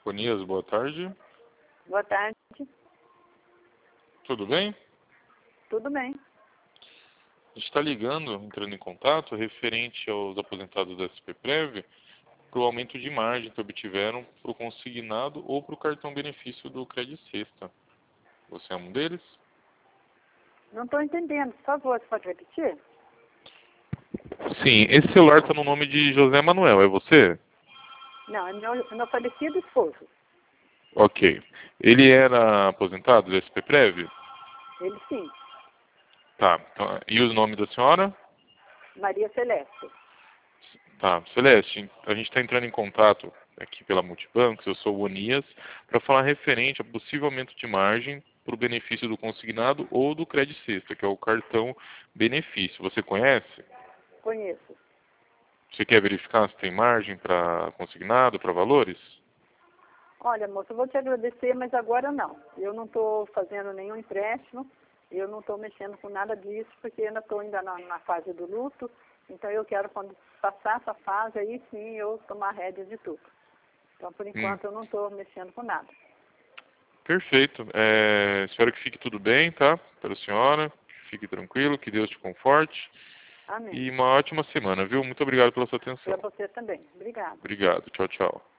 Onias, boa tarde. Boa tarde. Tudo bem? Tudo bem. A gente está ligando, entrando em contato, referente aos aposentados da SPPrev, para o aumento de margem que obtiveram para o consignado ou para o cartão benefício do Credit Sexta. Você é um deles? Não estou entendendo. Por favor, você pode repetir? Sim, esse celular está no nome de José Manuel, é você? Não, é meu falecido esposo. Ok. Ele era aposentado da SPPrev? Ele sim. Tá. Então, e o nome da senhora? Maria Celeste. Tá. Celeste, a gente está entrando em contato aqui pela Multibancos, eu sou o Onias, para falar referente a possível aumento de margem para o benefício do consignado ou do Credit Sexta, que é o cartão benefício. Você conhece? Conheço. Você quer verificar se tem margem para consignado, para valores? Olha, moça, eu vou te agradecer, mas agora não. Eu não estou fazendo nenhum empréstimo, eu não estou mexendo com nada disso, porque ainda estou na fase do luto. Então eu quero, quando passar essa fase, aí sim eu tomar rédea de tudo. Então, por enquanto, eu não estou mexendo com nada. Perfeito. Espero que fique tudo bem, tá? Para a senhora. Fique tranquilo, que Deus te conforte. Amém. E uma ótima semana, viu? Muito obrigado pela sua Para atenção. você também. Obrigada. Obrigado. Tchau, tchau.